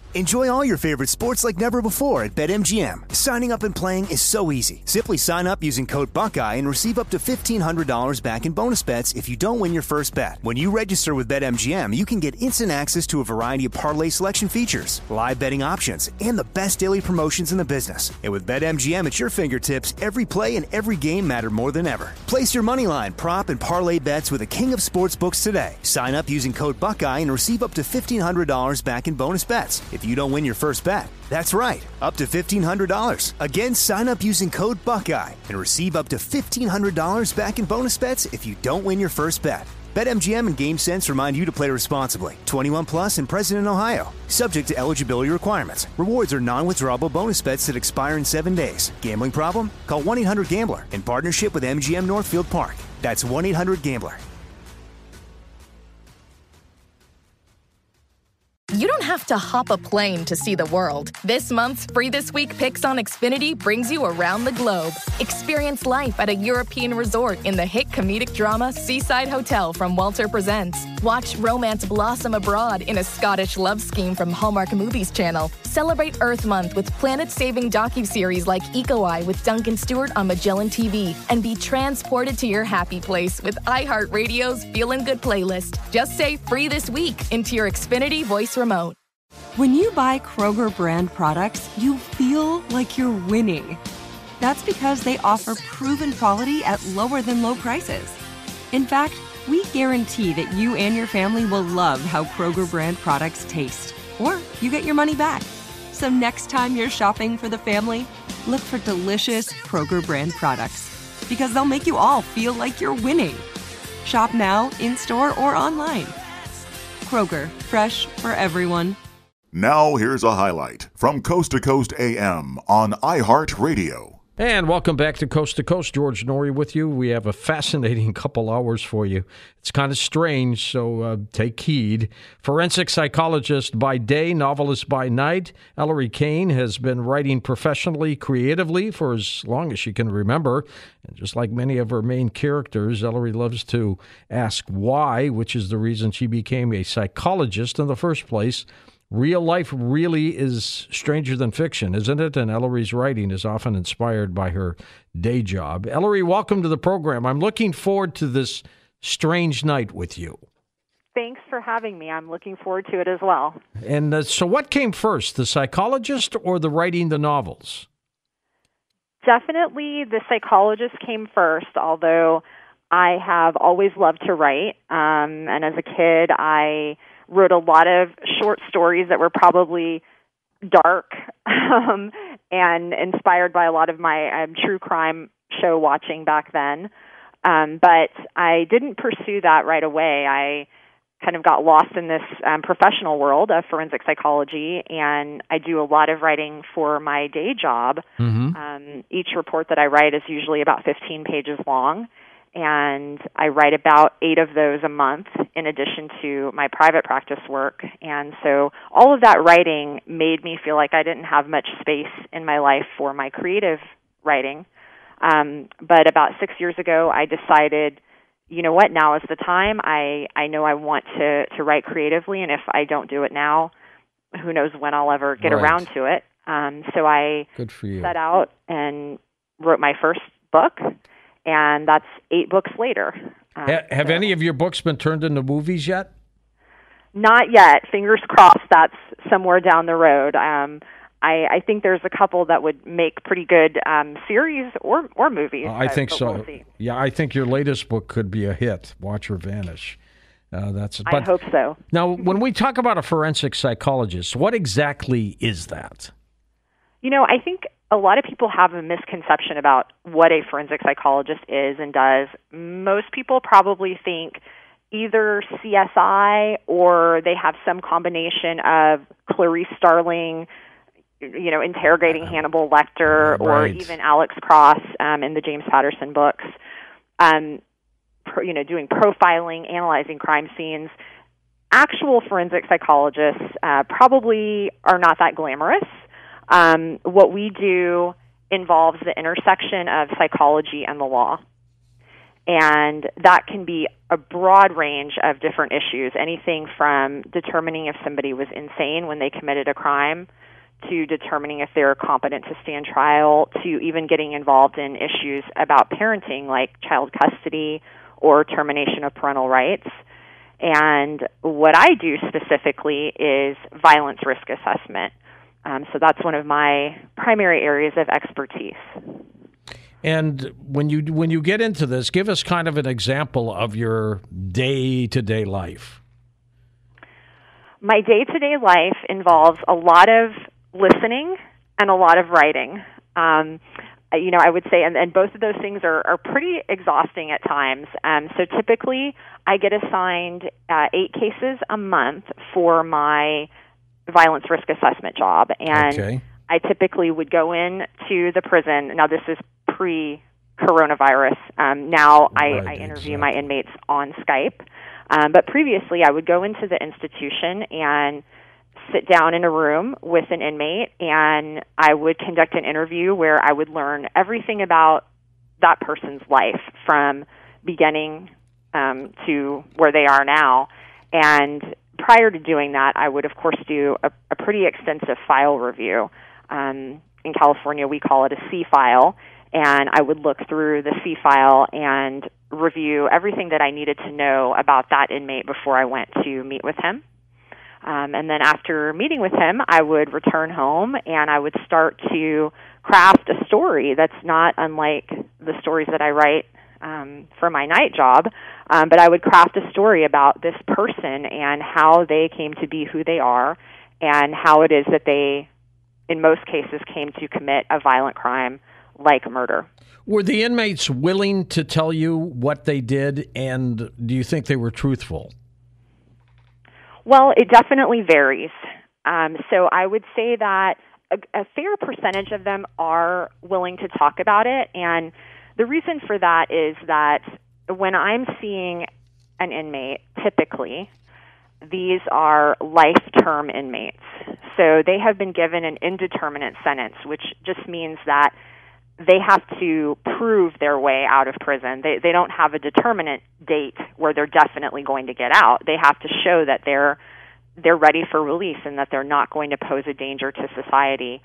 Enjoy all your favorite sports like never before at BetMGM. Signing up and playing is so easy. Simply sign up using code Buckeye and receive up to $1,500 back in bonus bets if you don't win your first bet. When you register with BetMGM, you can get instant access to a variety of parlay selection features, live betting options, and the best daily promotions in the business. And with BetMGM at your fingertips, every play and every game matter more than ever. Place your moneyline, prop, and parlay bets with the king of sportsbooks today. Sign up using code Buckeye and receive up to $1,500 back in bonus bets if you don't win your first bet. That's right, up to $1,500. Again, sign up using code Buckeye and receive up to $1,500 back in bonus bets if you don't win your first bet. BetMGM and GameSense remind you to play responsibly. 21 plus and present in Ohio. Subject to eligibility requirements. Rewards are non-withdrawable bonus bets that expire in 7 days. Gambling problem? Call 1-800-GAMBLER in partnership with MGM Northfield Park. That's 1-800-GAMBLER. You don't have to hop a plane to see the world. This month's Free This Week Picks on Xfinity brings you around the globe. Experience life at a European resort in the hit comedic drama Seaside Hotel from Walter Presents. Watch romance blossom abroad in a Scottish love scheme from Hallmark Movies Channel. Celebrate Earth Month with planet-saving docuseries like Eco Eye with Duncan Stewart on Magellan TV. And be transported to your happy place with iHeartRadio's Feelin' Good playlist. Just say Free This Week into your Xfinity voice remote. When you buy Kroger brand products, you feel like you're winning. That's because they offer proven quality at lower than low prices. In fact, we guarantee that you and your family will love how Kroger brand products taste, or you get your money back. So next time you're shopping for the family, look for delicious Kroger brand products, because they'll make you all feel like you're winning. Shop now, in-store, or online. Kroger, fresh for everyone. Now here's a highlight from Coast to Coast AM on iHeartRadio. And welcome back to Coast. George Norrie with you. We have a fascinating couple hours for you. It's kind of strange, so take heed. Forensic psychologist by day, novelist by night, Ellery Kane has been writing professionally, creatively for as long as she can remember. And just like many of her main characters, Ellery loves to ask why, which is the reason she became a psychologist in the first place. Real life really is stranger than fiction, isn't it? And Ellery's writing is often inspired by her day job. Ellery, welcome to the program. I'm looking forward to this strange night with you. Thanks for having me. I'm looking forward to it as well. And so what came first, the psychologist or the writing the novels? Definitely the psychologist came first, although I have always loved to write. And as a kid, I wrote a lot of short stories that were probably dark and inspired by a lot of my true crime show watching back then. But I didn't pursue that right away. I kind of got lost in this professional world of forensic psychology, and I do a lot of writing for my day job. Mm-hmm. Each report that I write is usually about 15 pages long, and I write about 8 of those a month in addition to my private practice work. And so all of that writing made me feel like I didn't have much space in my life for my creative writing. But about 6 years ago, I decided, you know what, now is the time. I know I want to write creatively, and if I don't do it now, who knows when I'll ever get around to it. So I set out and wrote my first book, and that's 8 books later. Have any of your books been turned into movies yet? Not yet. Fingers crossed that's somewhere down the road. I think there's a couple that would make pretty good series or movies. I think so. We'll see. Yeah, I think your latest book could be a hit, Watch Her Vanish. I hope so. Now, when we talk about a forensic psychologist, what exactly is that? You know, I think a lot of people have a misconception about what a forensic psychologist is and does. Most people probably think either CSI or they have some combination of Clarice Starling, you know, interrogating Hannibal Lecter, or even Alex Cross in the James Patterson books, doing profiling, analyzing crime scenes. Actual forensic psychologists probably are not that glamorous. What we do involves the intersection of psychology and the law. And that can be a broad range of different issues, anything from determining if somebody was insane when they committed a crime, to determining if they're competent to stand trial, to even getting involved in issues about parenting, like child custody or termination of parental rights. And what I do specifically is violence risk assessment. So that's one of my primary areas of expertise. And when you get into this, give us kind of an example of your day-to-day life. My day-to-day life involves a lot of listening and a lot of writing. I would say, and both of those things are pretty exhausting at times. So typically, I get assigned 8 cases a month for my violence risk assessment job, and I typically would go in to the prison. Now, this is pre-coronavirus. Now I interview my inmates on Skype, but previously I would go into the institution and sit down in a room with an inmate, and I would conduct an interview where I would learn everything about that person's life from beginning to where they are now. And prior to doing that, I would, of course, do a pretty extensive file review. In California, we call it a C file, and I would look through the C file and review everything that I needed to know about that inmate before I went to meet with him. And then after meeting with him, I would return home and I would start to craft a story that's not unlike the stories that I write for my night job, but I would craft a story about this person and how they came to be who they are and how it is that they, in most cases, came to commit a violent crime like murder. Were the inmates willing to tell you what they did, and do you think they were truthful? Well, it definitely varies. So I would say that a fair percentage of them are willing to talk about it, and the reason for that is that when I'm seeing an inmate, typically, these are life-term inmates. So they have been given an indeterminate sentence, which just means that they have to prove their way out of prison. They don't have a determinate date where they're definitely going to get out. They have to show that they're ready for release and that they're not going to pose a danger to society.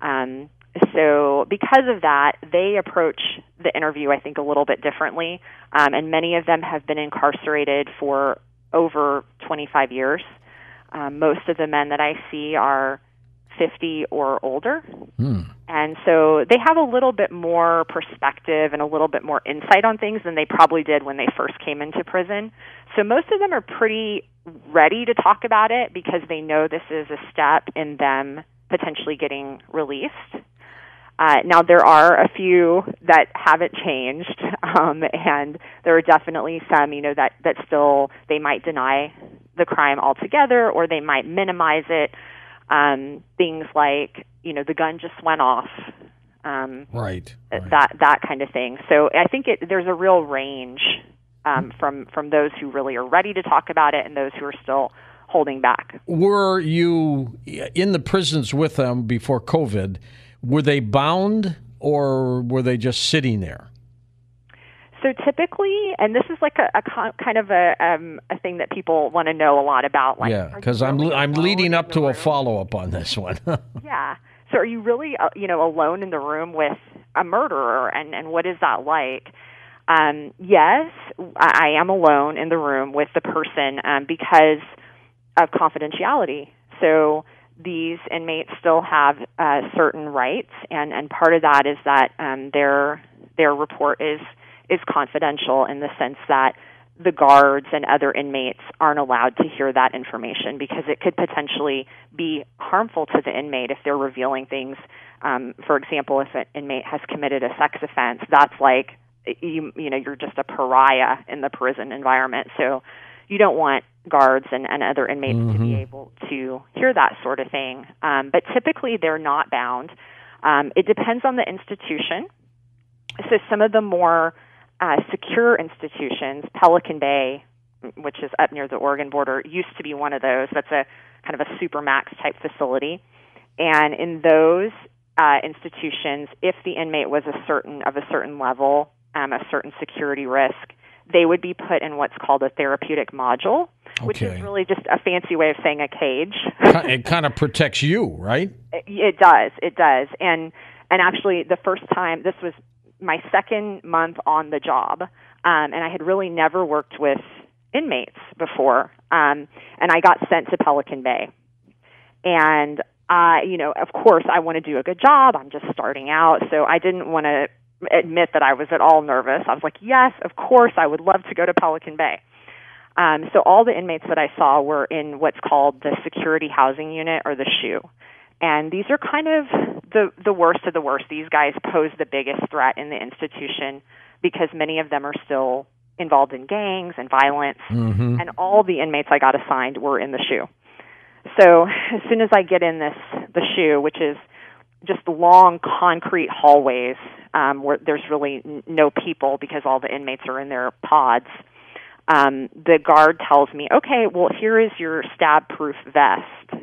So because of that, they approach the interview, I think, a little bit differently. And many of them have been incarcerated for over 25 years. Most of the men that I see are 50 or older. And so they have a little bit more perspective and a little bit more insight on things than they probably did when they first came into prison. So most of them are pretty ready to talk about it because they know this is a step in them potentially getting released. Now, there are a few that haven't changed, and there are definitely some, that still, they might deny the crime altogether, or they might minimize it. Things like, the gun just went off. Right. That kind of thing. So I think there's a real range from those who really are ready to talk about it and those who are still holding back. Were you in the prisons with them before COVID? Were they bound or were they just sitting there? So typically, and this is like a kind of a thing that people want to know a lot about. Like, yeah, because I'm leading up to a follow-up on this one. Yeah. So are you really, alone in the room with a murderer, and what is that like? Yes, I am alone in the room with the person because of confidentiality. So these inmates still have certain rights, and part of that is that their report is confidential in the sense that the guards and other inmates aren't allowed to hear that information because it could potentially be harmful to the inmate if they're revealing things. For example, if an inmate has committed a sex offense, that's like you're just a pariah in the prison environment. So you don't want guards and other inmates to be able to hear that sort of thing. But typically they're not bound. It depends on the institution. So some of the more secure institutions, Pelican Bay, which is up near the Oregon border, used to be one of those. That's a kind of a supermax type facility. And in those institutions, if the inmate was of a certain level, a certain security risk, they would be put in what's called a therapeutic module, which is really just a fancy way of saying a cage. It kind of protects you, right? It does. And actually, the first time, this was my second month on the job, and I had really never worked with inmates before, and I got sent to Pelican Bay. And, of course, I want to do a good job. I'm just starting out, so I didn't want to admit that I was at all nervous. I was like, yes, of course, I would love to go to Pelican Bay. So all the inmates that I saw were in what's called the security housing unit, or the SHU. And these are kind of the worst of the worst. These guys pose the biggest threat in the institution because many of them are still involved in gangs and violence. Mm-hmm. And all the inmates I got assigned were in the SHU. So as soon as I get in the SHU, which is just long concrete hallways where there's really no people because all the inmates are in their pods, the guard tells me, okay, well, here is your stab-proof vest.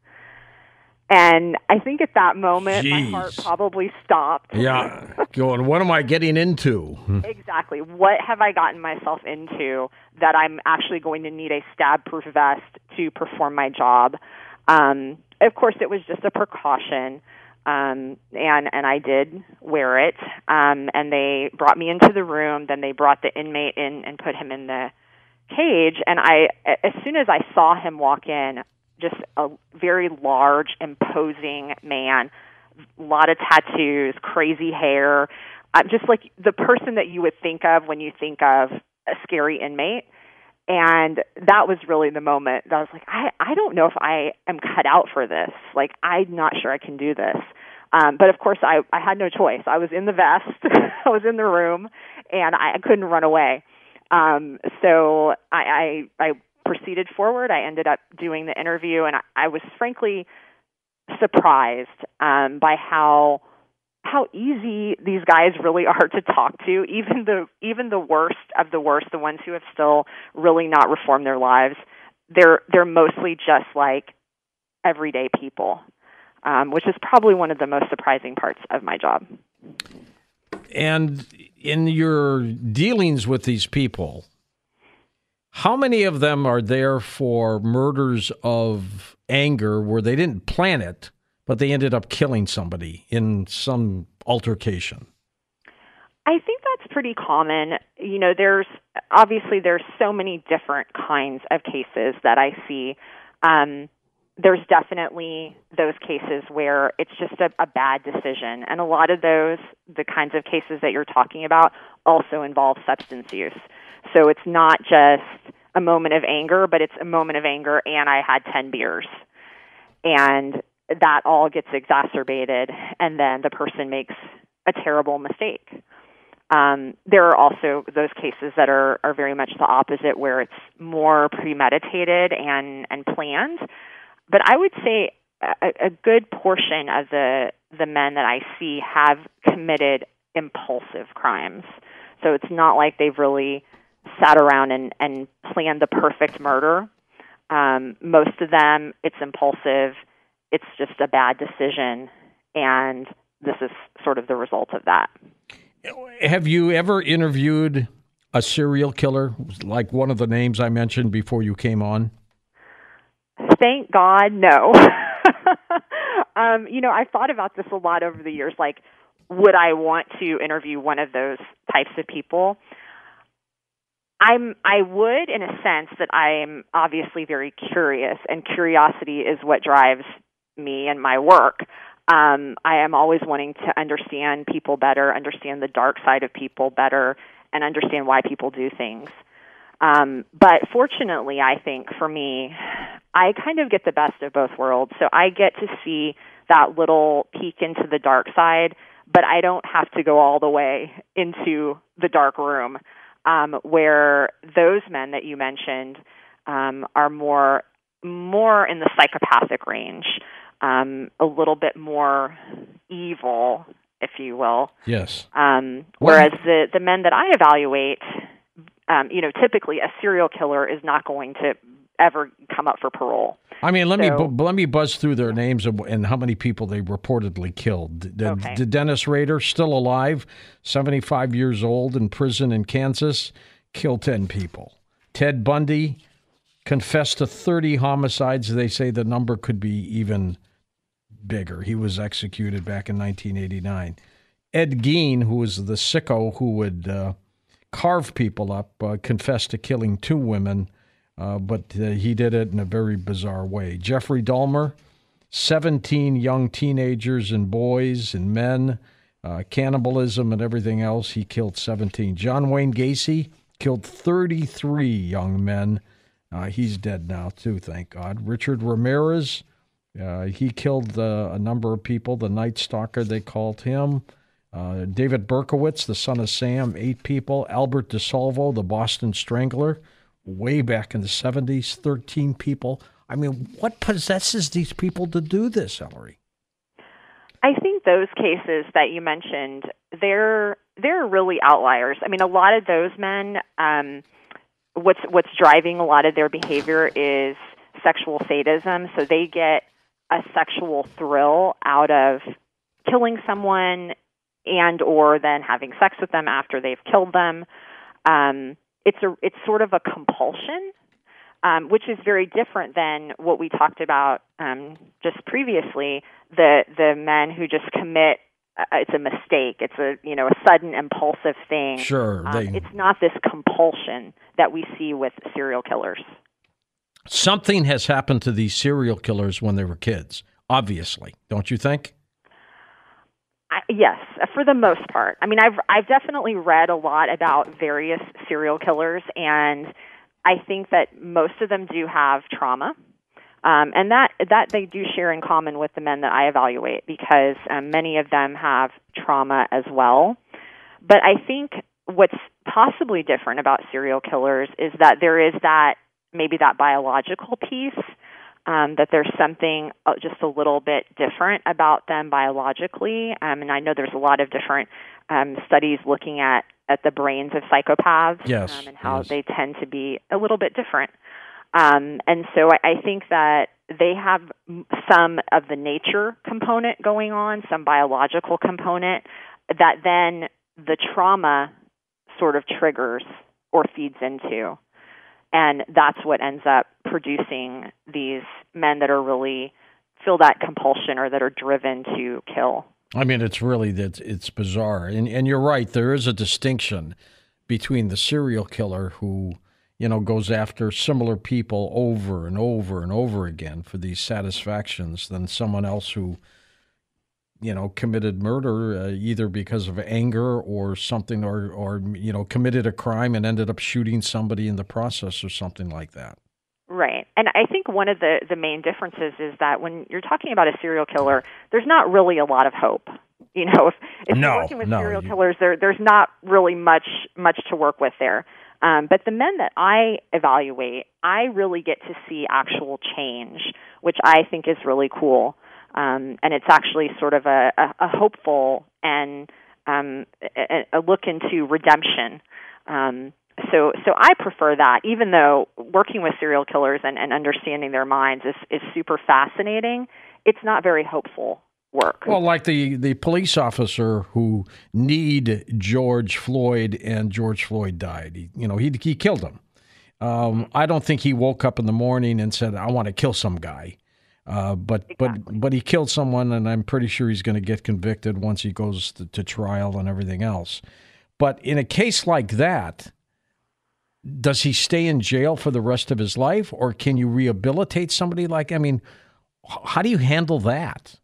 And I think at that moment, my heart probably stopped. Yeah, going, what am I getting into? Exactly. What have I gotten myself into that I'm actually going to need a stab-proof vest to perform my job? Of course, it was just a precaution, and I did wear it. And they brought me into the room. Then they brought the inmate in and put him in the cage. And as soon as I saw him walk in, just a very large, imposing man, a lot of tattoos, crazy hair, just like the person that you would think of when you think of a scary inmate. And that was really the moment that I was like, I don't know if I am cut out for this. Like, I'm not sure I can do this. But, of course, I had no choice. I was in the vest. I was in the room, and I couldn't run away. So I proceeded forward. I ended up doing the interview, and I was frankly surprised by how easy these guys really are to talk to. Even the worst of the worst, the ones who have still really not reformed their lives, they're mostly just like everyday people, which is probably one of the most surprising parts of my job. And in your dealings with these people, how many of them are there for murders of anger where they didn't plan it, but they ended up killing somebody in some altercation? I think that's pretty common. There's so many different kinds of cases that I see. There's definitely those cases where it's just a bad decision. And a lot of those, the kinds of cases that you're talking about, also involve substance use. So it's not just a moment of anger, but it's a moment of anger and I had 10 beers. And that all gets exacerbated, and then the person makes a terrible mistake. There are also those cases that are very much the opposite, where it's more premeditated and planned. But I would say a good portion of the men that I see have committed impulsive crimes. So it's not like they've really sat around and planned the perfect murder. Most of them, it's impulsive. It's just a bad decision, and this is sort of the result of that. Have you ever interviewed a serial killer, like one of the names I mentioned before you came on? Thank God, no. I've thought about this a lot over the years, like, would I want to interview one of those types of people? I would, in a sense, that I'm obviously very curious, and curiosity is what drives me and my work. I am always wanting to understand people better, understand the dark side of people better, and understand why people do things. But fortunately, I think for me, I kind of get the best of both worlds. So I get to see that little peek into the dark side, but I don't have to go all the way into the dark room, where those men that you mentioned are more in the psychopathic range, a little bit more evil, if you will. Yes. Whereas the men that I evaluate, typically a serial killer is not going to ever come up for parole. I mean, let me buzz through their names and how many people they reportedly killed. The Dennis Rader, still alive, 75 years old, in prison in Kansas, killed 10 people. Ted Bundy confessed to 30 homicides. They say the number could be even bigger. He was executed back in 1989. Ed Gein, who was the sicko who would carve people up, confessed to killing 2 women. But he did it in a very bizarre way. Jeffrey Dahmer, 17 young teenagers and boys and men, cannibalism and everything else. He killed 17. John Wayne Gacy killed 33 young men. He's dead now, too, thank God. Richard Ramirez, he killed a number of people. The Night Stalker, they called him. David Berkowitz, the son of Sam, 8 people. Albert DeSalvo, the Boston Strangler, way back in the 70s, 13 people. I mean, what possesses these people to do this, Hillary? I think those cases that you mentioned, they're really outliers. I mean, a lot of those men, what's driving a lot of their behavior is sexual sadism. So they get a sexual thrill out of killing someone and or then having sex with them after they've killed them. It's sort of a compulsion, which is very different than what we talked about just previously. The men who just commit, it's a mistake. It's a sudden impulsive thing. Sure, it's not this compulsion that we see with serial killers. Something has happened to these serial killers when they were kids. Obviously, don't you think? Yes, for the most part. I mean, I've definitely read a lot about various serial killers, and I think that most of them do have trauma, and that they do share in common with the men that I evaluate, because many of them have trauma as well. But I think what's possibly different about serial killers is that there is maybe that biological piece. That there's something just a little bit different about them biologically. And I know there's a lot of different studies looking at the brains of psychopaths, and how they tend to be a little bit different. And so I think that they have some of the nature component going on, some biological component, that then the trauma sort of triggers or feeds into. And that's what ends up producing these men that are really feel that compulsion or that are driven to kill. I mean, it's bizarre. And you're right, there is a distinction between the serial killer who, goes after similar people over and over and over again for these satisfactions than someone else who, committed murder either because of anger or something, or committed a crime and ended up shooting somebody in the process or something like that. Right. And I think one of the main differences is that when you're talking about a serial killer, there's not really a lot of hope. If you're working with serial killers, there's not really much to work with there. But the men that I evaluate, I really get to see actual change, which I think is really cool. And it's actually sort of a hopeful and a look into redemption. So I prefer that, even though working with serial killers and understanding their minds is super fascinating. It's not very hopeful work. Well, like the police officer who kneed George Floyd, and George Floyd died. He killed him. I don't think he woke up in the morning and said, "I want to kill some guy." But he killed someone, and I'm pretty sure he's going to get convicted once he goes to trial and everything else. But in a case like that, does he stay in jail for the rest of his life, or can you rehabilitate somebody like? I mean, how do you handle that?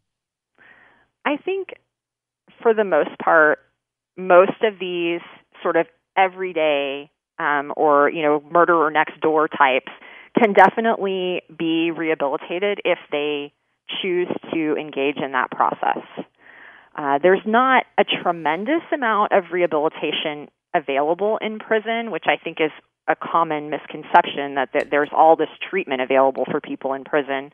I think, for the most part, most of these sort of everyday or murderer next door types can definitely be rehabilitated if they choose to engage in that process. There's not a tremendous amount of rehabilitation available in prison, which I think is a common misconception, that there's all this treatment available for people in prison.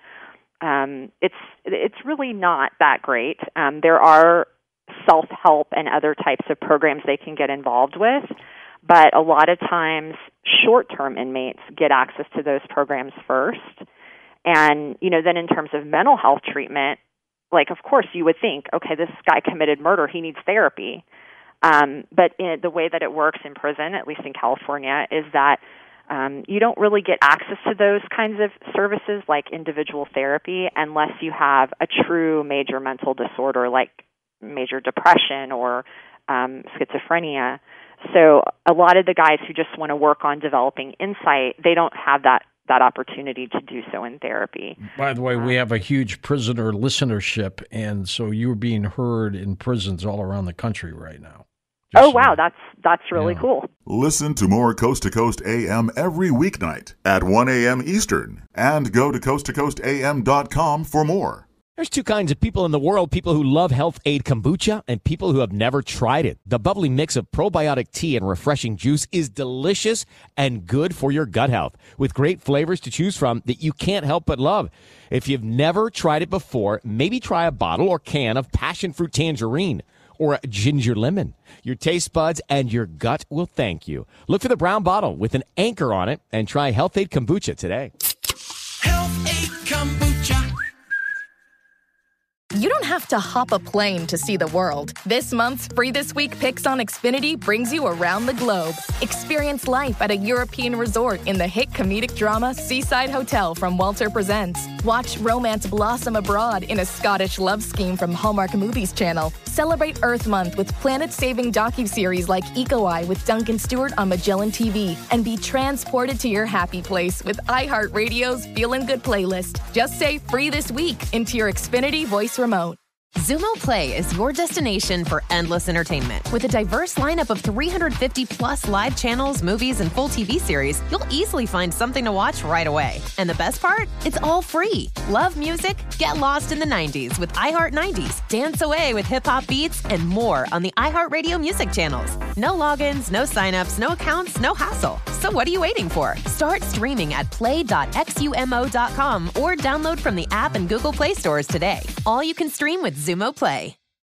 It's really not that great. There are self-help and other types of programs they can get involved with, but a lot of times short-term inmates get access to those programs first. And, then in terms of mental health treatment, like, of course, you would think, okay, this guy committed murder, he needs therapy. But the way that it works in prison, at least in California, is that you don't really get access to those kinds of services like individual therapy unless you have a true major mental disorder like major depression or schizophrenia. So a lot of the guys who just want to work on developing insight, they don't have that opportunity to do so in therapy. By the way, we have a huge prisoner listenership, and so you're being heard in prisons all around the country right now. Wow, that's really cool. Listen to more Coast to Coast AM every weeknight at 1 a.m. Eastern, and go to coasttocoastam.com for more. There's two kinds of people in the world, people who love Health Aid Kombucha and people who have never tried it. The bubbly mix of probiotic tea and refreshing juice is delicious and good for your gut health, with great flavors to choose from that you can't help but love. If you've never tried it before, maybe try a bottle or can of passion fruit tangerine or a ginger lemon. Your taste buds and your gut will thank you. Look for the brown bottle with an anchor on it and try Health Aid Kombucha today. Health Aid Kombucha. You don't have to hop a plane to see the world. This month's Free This Week Picks on Xfinity brings you around the globe. Experience life at a European resort in the hit comedic drama Seaside Hotel from Walter Presents. Watch romance blossom abroad in a Scottish love scheme from Hallmark Movies Channel. Celebrate Earth Month with planet-saving docuseries like Eco Eye with Duncan Stewart on Magellan TV. And be transported to your happy place with iHeartRadio's Feelin' Good playlist. Just say Free This Week into your Xfinity voice remote. Xumo Play is your destination for endless entertainment. With a diverse lineup of 350-plus live channels, movies, and full TV series, you'll easily find something to watch right away. And the best part? It's all free. Love music? Get lost in the 90s with iHeart 90s, dance away with hip-hop beats, and more on the iHeartRadio music channels. No logins, no signups, no accounts, no hassle. So what are you waiting for? Start streaming at play.xumo.com or download from the app and Google Play stores today. All you can stream with Xumo Play.